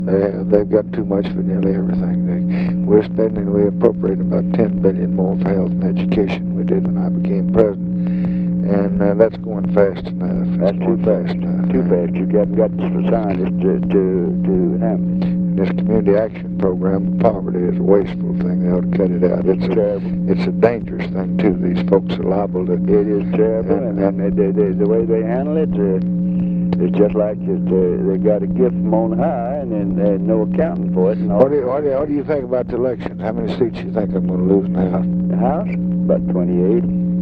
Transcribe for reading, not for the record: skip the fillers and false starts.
They've got too much for nearly everything. We're spending, we appropriate about $10 billion more for health and education we did when I became president. And that's going fast enough. That's too fast. Too fast. You haven't got the scientists to handle it. This community action program, poverty is a wasteful thing. They ought to cut it out. It's terrible. It's a dangerous thing too. These folks are liable to. It is terrible, and the way they handle it, it's just like they got a gift from on high, and then no accounting for it. And all. What do you think about the election? How many seats do you think I'm going to lose in the House? The House, about 28.